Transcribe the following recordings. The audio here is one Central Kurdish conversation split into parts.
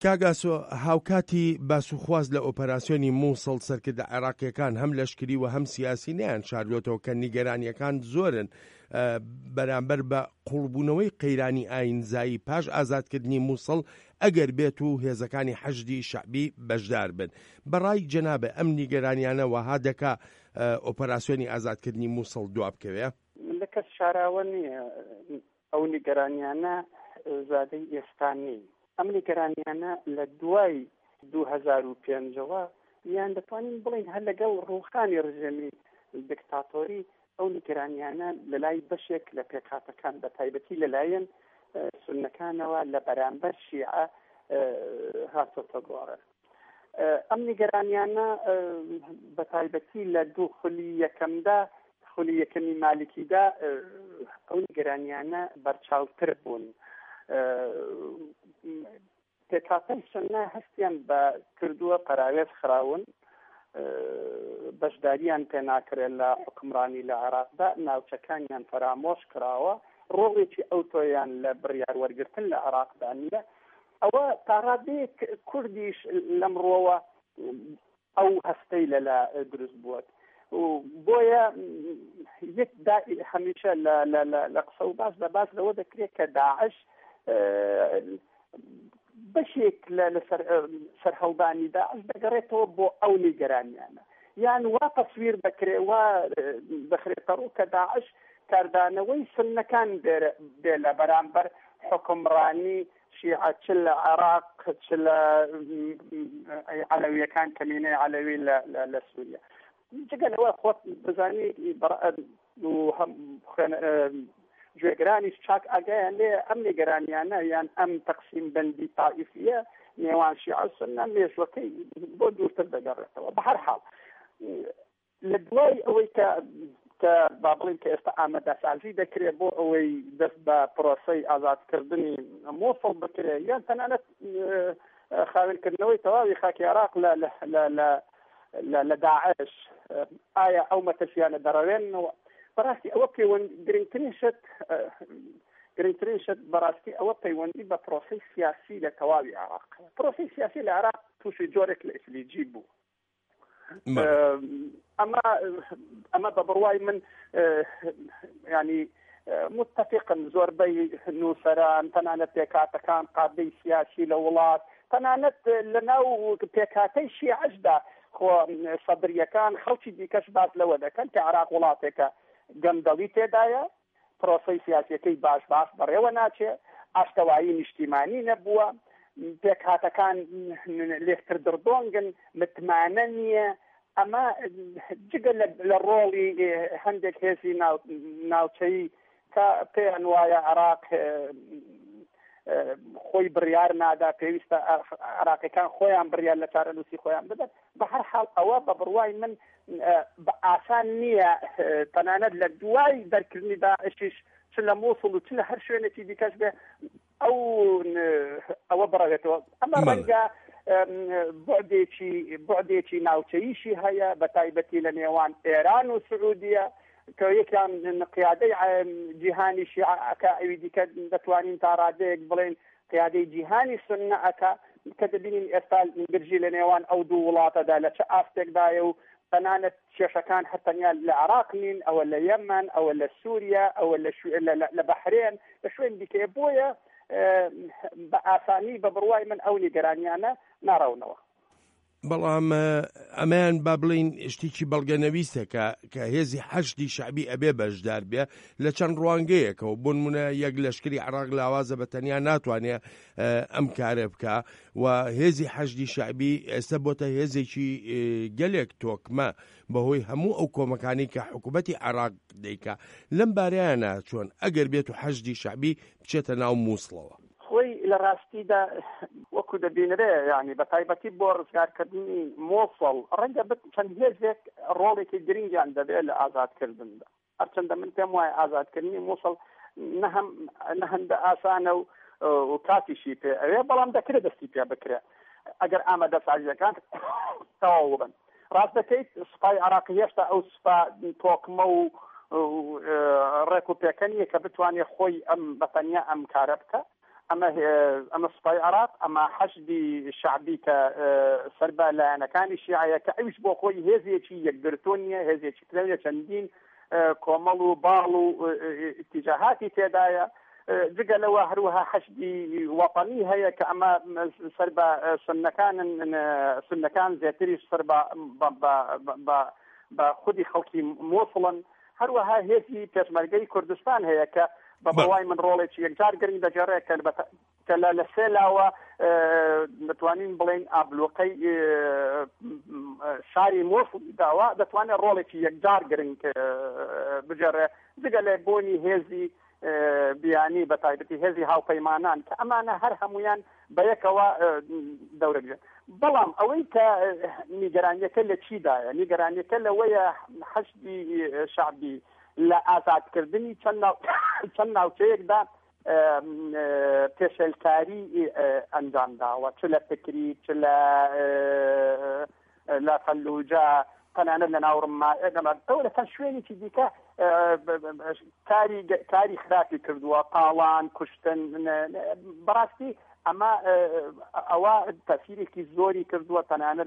کاگاسۆ هاوکاتی باسوخواز لە ئۆپەراسیۆنی مووسڵ سەرکردە عێراقیەکان هەم لەشکری و هەم سیاسی نیان شاردوێتەوە کە نیگەرانیەکان زۆرن بەرامبەر بە قوڵبوونەوەی قەیرانی ئاینزایی پاش ئازادکردنی مووسڵ ئەگەر بێت و هێزەکانی حەشدی شەعبی بەشدار بن. بەڕای جەنابە ئەم نیگەرانیانە وەها دەکا ئۆپەراسیۆنی ئازادکردنی مووسڵ دواب بکەوێ؟ لە کەس شاراوە نییە ئەو نیگەرانیانە زادەی ئێستا نین. ئەم نیگەرانیانە لە دوای 2005ەوە یان دەتوانین بڵین هەر لەگەڵ ڕووخانی ڕژێمی دیکتاتۆری ئەو نیگەرانیانە لە لای بەشێک لە پێکهاتەکان بە تایبەتی لەلایەن سوننەکانەوە لە بەرامبەر شیعە هاتۆتە گۆڕە. ئەم نیگەرانیانە بە تایبەتی لە دوو خولی یەکەمدا خولی یەکەمی مالیکیدا ئەو نیگەرانیانە بەرچاوتر بوون. پێکهاتەی سنە هەستیان بە کردووە پەراوێز خراون، بەشداریان پێ ناکرێت لە حکمڕانی لە عێراقدا، ناوچەکانیان فەرامۆش کراوە، ڕۆڵێکی ئەوتۆیان لە بڕیار وەرگرتن لە عێراقدا نییە. ئەوە تاڕادەیەک کوردیش لەمڕۆوە ئەو هەستەی لەلا دروست بووە. بۆیە یەک هەمیشە لە قسە و باس لەوە دەکرێت کە داعش بەشێک لە سەرهەڵدانی داعش دەگەڕێتەوە بۆ ئەو نیگەرانیانە، یان وا تەسویر بکرێ وا بخرێتە ڕوو کە داعش کاردانەوەی سنەکان بێ لە بەرامبەر حکمڕانی شیعە چ لە عێراق چ لە عەلەویەکان کەمینەی عەلەوی لە سووریا. جگەلەوە خۆت بزانی گوێگرانیش چاک ئاگایان لێ ئەم نیگەرانیانە یان ئەم تەقسیم بەندی تائیفیە نێوان شیعە و سنە مێژوەکەی بۆ دوورتر دەگەڕێتەوە. بە هەر حاڵ لە دوای ئەوەی کە با بڵین کە ئێستا ئامادەسازی دەکرێت بۆ ئەوەی دەست بە پرۆسەی ئازادکردنی مووسڵ بکرێت یان تەنانەت خاوێنکردنەوەی تەواوی خاکی عێراق لە داعش، ئایا ئەو مەترسیانە دەڕەوێنەوە؟ بەڕاستی ئەوە گرنگترین شت بەڕاستی ئەوە پەیوەندی بە پرۆسەی سیاسی لە تەواوی عێراق. پرۆسەی سیاسی لە عێراق تووشی جۆرێک لە ئیسلیجی بوو. ئەمە بە بڕوای من ینی متفقن زۆربەی نووسەران تەنانەت پێکهاتەکان قادەی سیاسی لە وڵات تەنانەت لە ناو پێکهاتەی شیعەشدا خۆ سەدریەکان خەڵکی دیکەش باس لەوە دەکەن کە عێراق وڵاتێکە گەندەڵی تێدایە، پرۆسەی سیاسیەکەی باش بەڕێوە ناچێت، ئاشتەوایی نیشتیمانی نەبووە، پێکهاتەکان لێکتر دڕدۆنگن، متمانە نییە. ئەمە جگە لە ڕۆڵی هەندێک هێزی ناوچەیی کە پێیان وایە عێراق خۆی بڕیار نادا، پێویستە عێراقیەکان خۆیان بڕیار لە چارەنووسی خۆیان بدەن. بە هەر حاڵ ئەوە بە بڕوای من بە ئاسان نییە تەنانەت لە دوای دەرکردنی داعشیش چ لە مووسڵ و چ لە هەر شوێنێکی دیکەش بێ ئەوە بڕێتەوە. ئەمە ڕەنگە بۆعدێکی ناوچەییشی هەیە بە تایبەتی لە نێوان ئێران و سعودیە کە یەکیان قیادەی جیهانی شیعەکە، ئەوی دیکە دەتوانین تا ڕادەیەک بڵێن قیادەی جیهانی سنە ئەکە کە دەبینین ئێستا گرژی لە نێوان ئەو دوو وڵاتەدا لە چه ئاستێکدایە و تەنانەت کێشەکان هەتەنیا لە عێراق نین، ئەوە لە یەمەن، ئەوە لە سووریا، ئەوە لە بەحرێن، لە شوێن دیکە. بۆیە بە ئاسانی بە بڕوای من ئەو نیگەرانیانە ناڕەونەوە. بەڵام ئەمەیان با بڵین شتێکی بەڵگەنەویستە کە هێزی حەشدی شەعبی ئەبێ بەشدار بێ لە چەند ڕوانگەیەکەوە بۆ نمونە یەک لەشکری عێراق لاوازە بە تەنیا ناتوانێت ئەم کارە بکە و هێزی حەشدی شەعبی ئێستا بۆتە هێزێکی گەلێک تۆکمە بەهۆی هەموو ئەو کۆمەکانی کە حکوومەتی عێراق دەیکا. لەم بارەیانە چۆن ئەگەر بێت و حەشدی شەعبی بچێتە ناو مووسڵەوە؟ خۆی لە ڕاستیدا وەکو دەبینرێ ینی بە تایبەتی بۆ ڕزگارکردنی مووسڵ ڕەنگە چەند هێزێک ڕۆڵێکی گرنگیان دەبێت لە ئازادکردندا. هەرچەندە من پێم وایە ئازادکردنی مووسڵ نە هەندە ئاسانە و کاتیشی پێ ئەوێ، بەڵام دەکرێت دەستی پێ بکرێ ئەگەر ئامادەسازیەکان تەواو بن. ڕاست دەکەیت سوپای عێراقی هێشتا ئەو سوپا تۆکمە و ڕێک و پێکەنیە کە بتوانێت خۆی ئەم بەتەنیا ئەم کارە بکە، ئەمە سوپای عراق ئەمە حەشدی شعبی کە سەربا لایەنەکانی شیعەیە کە ئەویش بۆ خۆی هێزێکی یەکگرتوون نیە، هێزێکی ترەوە چەندین کۆمەڵ و باڵ و اتجاهاتی تێدایە. جگە لەوە هەروەها حەشدی وەطەنی هەیە کە ئەمە سەر بە سنەکان زیاتریش سەر بە خودی خەڵکی مۆسڵن. هەروەها هێزی پێشمەرگەی کوردستان هەیە کە بە بەوای من ڕۆڵێکی یەکجار گرنگ دەجێڕێت کە لە سێ لاوە دەتوانین بڵێن ئابلوقەی شاری مۆسڵ داوا دەتوانێت ڕۆڵێکی یەکجار گرنگ بجێڕێ جگە لە بۆنی هێزی بیانی بە تایبەتی هێزی هاوپەیمانان کە ئەمانە هەر هەمویان بەیەکەوە دەورە بژێن. بەڵام ئەوەی کە نیگەرانیەکە لە چیدایە؟ نیگەرانیەکە لەوەیە حەشدی شعبی لە ئازادکردنی چەند ناوچەیەکدا پێشێلکاری ئەنجام داوە، چ لە فکری چ لە فەلوجە تەنانەت لە ناوڕمماەوە لە چەند شوێنێکی دیکە کاری خراپی کردووە، پاڵان کوشتن. بەڕاستی ئەوە تەسیرێکی زۆری کردووە تەنانەت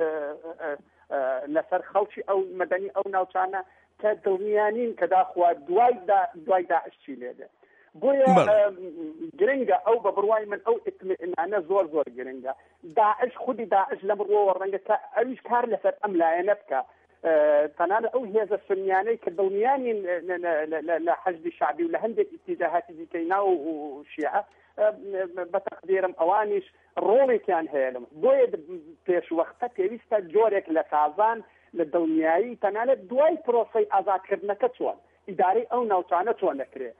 لەسەر خەڵکی ئەو مەدەنی ئەو ناوچانە کە دڵنیانین کە داخوا دوای داعش چی لێدێ. بۆیە گرنگە ئەو بە بڕوای من ئەو ئیتمئنانە زۆر گرنگە. داعش خودی داعش لەم ڕۆوە ڕەنگە کە ئەویش کار لەسەر ئەم لایەنە بکە. تەنانەت ئەو هێزە سنیانەی کە دڵنیانین لە حەشدی شعبی و لە هەندێک ئیتیجاهاتی دیکەی ناو و شیعە بەتەقدیرم ئەوانیش ڕۆڵێکیان هەیە لەم. بۆیە پێشوەختە پێویستە جۆرێک لە تازان لە دڵنیایی تەنانەت دوای پرۆسەی ئازادکردنەکە چۆن ئیدارەی ئەو ناوچانە چۆن دەکرێت.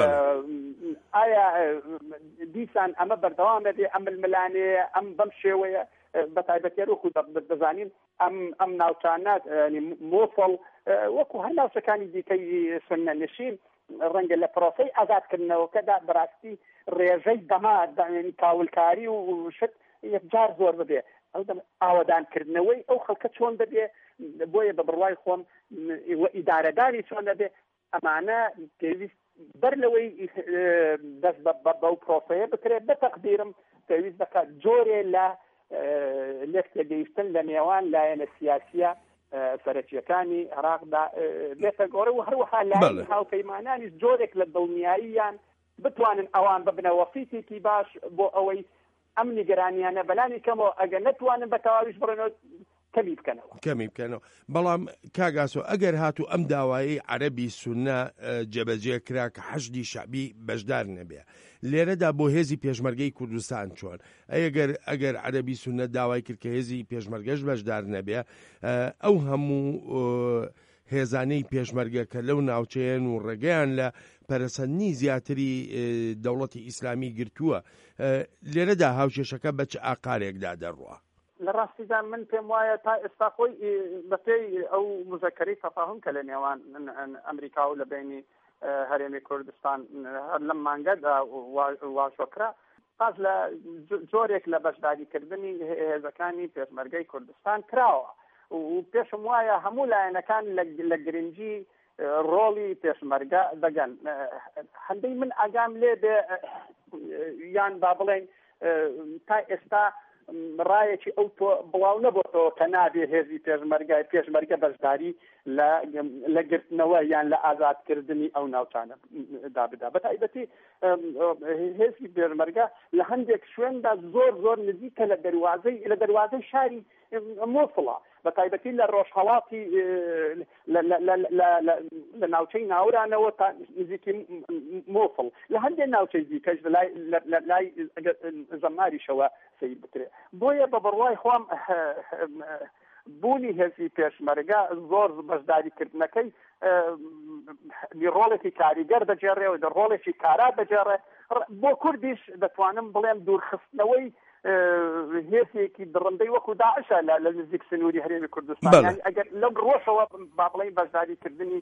ئایا دیسان ئەمە بەردەوام دەبێ ئەم ململانەیە ئەم بەم شێوەیە بە تایبەتی ڕوخ دەزانین ئەم ناوچانە مۆفڵ وەکو هەر ناوچەکانی دیکەی سنە نشین ڕەنگە لە پرۆسەی ئازادکردنەوەکەدا بەڕاستی ڕێژەی دەما کاولکاری و شت یەکجار زۆر ببێ. ئاوەدانکردنەوەی ئەو خەڵکە چۆن دەبێ. بۆیە بە بڕوای خۆم ئیدارەداری چۆن دەبێ ئەمانە پێویست بەر لەوەی دەست بەو پرۆسەیە بکرێت بە تەقدیرم پێویست دەکات جۆرێ لە لێک تێگەیشتن لە نێوان لایەنە سیاسیە سەرەکیەکانی عێراقدا بێتە گۆڕە و هەروەها لایەنی هاوپەیمانانیش جۆرێک لە دڵنیاییان بتوانن ئەوان ببنە وەسیتێکی باش بۆ ئەوەی ئەم نیگەرانیانە بەلانی کەمەوە ئەگەر نەتوانن بە تەواویش بڕێنەوە کەمی بکەنەوە. بەڵام کاگاسۆ ئەگەر هاتو ئەم داوایی عەرەبی سونە جێبەجێ کرا کە حەشدی شعبی بەشدار نەبێ لێرەدا بۆ هێزی پێشمەرگەی کوردستان چۆن؟ ئەگەر عەرەبی سونە داوای کرد کە هێزی پێشمەرگەش بەشدار نەبێ ئەو هەموو هێزانەی پێشمەرگە کە لەو ناوچەیەن و ڕێگەیان لە پەرەسەندنی زیاتری دەوڵەتی ئیسلامی گرتووە لێرەدا هاوشێشەکە بە چ ئاقارێکدا دەڕوە؟ لە ڕاستیدا من پێم وایە تا ئێستا خۆی بەپێی ئەو مزەکەرەی تەفاهم کە لە نێوان ئەمریکا و لە بینی هەرێمی کوردستان هەر لەم مانگەدا واشۆکرا پاس لە جۆرێک لە بەشداریکردنی هێزەکانی پێشمەرگەی کوردستان کراوە و پێشم وایە هەموو لایەنەکان لە گرنگی ڕۆڵی پێشمەرگە دەگەن. هەندەی من ئاگام لێ بێ یان با بڵێن تا ئێستا ڕایەکی ئەو تۆ بڵاو نەبووەوە کە نابێ هێزی پێشمەرگە بەشداری لە گرتنەوە یان لە ئازادکردنی ئەو ناوچانە دابدا. بە تایبەتی هێزی پێشمەرگە لە هەندێک شوێندا زۆر نزیکە لە دەروازەی شاری مۆسڵە بە تایبەتی لە ڕۆژهەڵاتی لە ناوچەی ناورانەوە تا نزیکی مۆسڵ لە هەندێک ناوچەی دیکەش لای زەماریشەوە سەیر بکرێت. بۆیە بە بڕوای خۆم بوونی هێزی پێشمەرگە زۆر بەشداریکردنەکەی ڕۆڵێکی کاریگەر دەجێڕێ و ڕۆڵێکی کارا دەجێڕێ. بۆ کوردیش دەتوانم بڵێم دوورخستنەوەی هێزێکی دڕندەی وەکو داعشە لە نزیک سنووری هەرێمی کوردستان ئەگەر لەم ڕۆژەوە با بڵێن بەشداریکردنی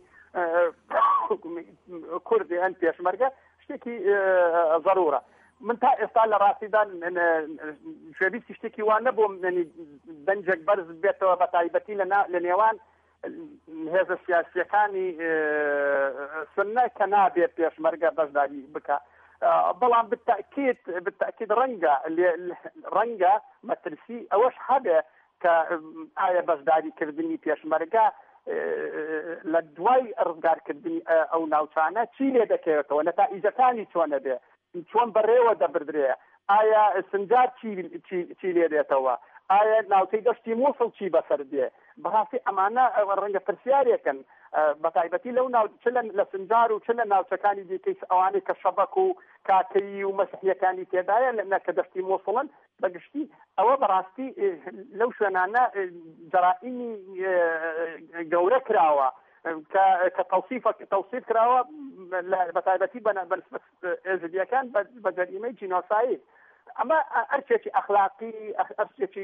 کوردی ئەن پێشمەرگە شتێکی ضرورە. من تا ئێستا لە ڕاستیدا شوێبیستی شتێکی وان نەبووم دەنجێک بەرز بێتەوە بە تایبەتی لە نێوان هێزە سیاسیەکانی سنە کە نابێت پێشمەرگە بەشداری بکە. بەڵام بالتأكيد ڕەنگە مەترسی ئەوەش هەبێ کە ئایا بەشداریکردنی پێشمەرگە لە دوای ڕزگارکردنی ئەو ناوچانە چی لێ دەکەوێتەوە نەتائیجەکانی چۆنە بێ چۆن بەڕێوە دەبردرێ ئایا سنجار چی لێ دێتەوە ئایا ناوچەی دەشتی مووسڵ چی بەسەر دێ بەڕاستی ئەمانە ڕەنگە پرسیارێکن بەتایبەتی لەو چ لە سنجار و چ لە ناوچەکانی دیکەی ئەوانەی کە شەبەک و کاکەی و مەسیحیەکانی تێدایە کە دەشتی مووسڵن بەگشتی ئەوە بەڕاستی لەو شوێنانە جەرائیمی گەورە کراوە کە تەوسیف کراوە بەتایبەتی بەنسبەت ئێزدیەکان بە جەریمەی جینۆسایید ئەمە ئەرچێکی ئەخلاقی ئەرچێکی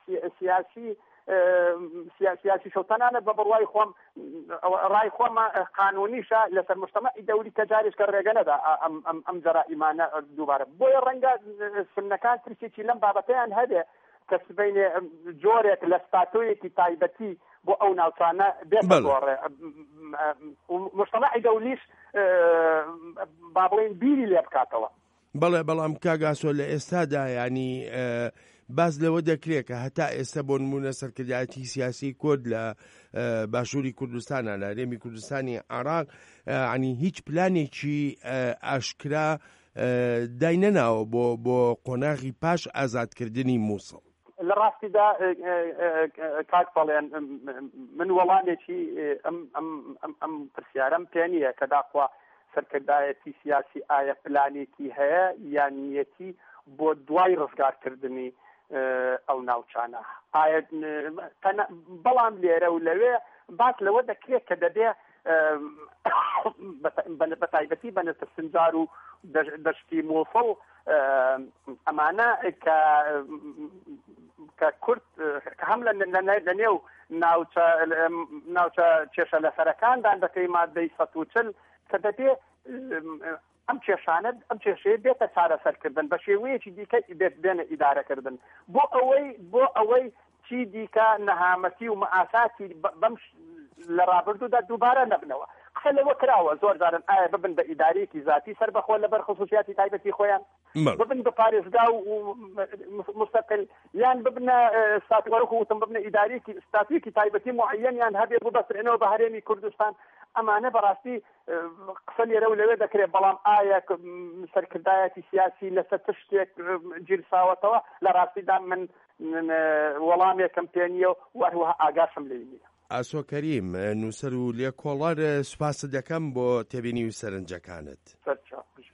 سیاسی شەوتەنانە بە بڕوای خۆم ڕای خۆمە قانونیشە لەسەر مجتەمەعی دەوری کە جارێش کە ڕێگە نەدا ئەم جەرائیمانە دووبارە بۆیە ڕەنگە سنەکان ترسێکی لەم بابەتەیان هەبێ کە سبەینێ جۆرێک لە ستاتۆیەکی تایبەتی بۆ ئەو ناوچانە بێتە گۆڕێ مجتەمەعی دەولیش با بڵێن بیری لێ بکاتەوە. بەڵێ بەڵام کاگاسۆ لە ئێستادا ینی باز لەوە دەکرێت کە هەتا ئێستا بۆ نمونە سەرکردایەتی سیاسی کورد لە باشووری کوردستانە لە هەرێمی کوردستانی عێراق ینی هیچ پلانێکی ئاشکرا داینەناوە بۆ قۆناغی پاش ئازادکردنی مووسڵ. لە ڕاستیدا کاک بەڵێن من وەڵامێکی ئەم پرسیارەم پێ نییە کە داخوا سەرکردایەتی سیاسی ئایا پلانێکی هەیە یان نیەتی بۆ دوای ڕزگارکردنی ئەو ناوچانە بەڵام لێرە و لەوێ باس لەوە دەکرێت کە دەبێ بەتایبەتی بەنەتە سنجار و دەشتی مووسڵ ئەمانە کە کورد هەم لە نێو ناوچە کێشە لەسەرەکاندان دەکەی مادەی 140 کە دەبێ ئەم کێشانە ئەم کێشەیە بێتە چارەسەرکردن بە شێوەیەکی دیکە بێنە ئیدارەکردن بۆ ئەوەی چی دیکە نەهامەتی و مەئاساتی بەم لە ڕابردوودا دووبارە نەبنەوە قسە لەوە کراوە زۆر جارن ئایا ببن بە ئیدارەیەکی ذاتی سەربەخۆ لەبەر خصوصیاتی تایبەتی خۆیان ببن بە پارێزگا و مستەقل یان ببنە ستاتوەرەکو وتم ببنە ئیدارەیەکی ستاتیکی تایبەتی معەیەن یان هەبێ ببەسرێنەوە بە هەرێمی کوردستان ئەمانە بەڕاستی قسە لێرە و لەوێ دەکرێت بەڵام ئایا سەرکردایەتی سیاسی لەسەر شتێک گیرساوەتەوە لە ڕاستیدا من وەڵامێکم پێ نییە و هەروەها ئاگاشم لێ نییە. ئاسۆ کەریم نووسەر و لێکۆڵەر سوپاس دەکەم بۆ تێبینی و سەرنجەکانت.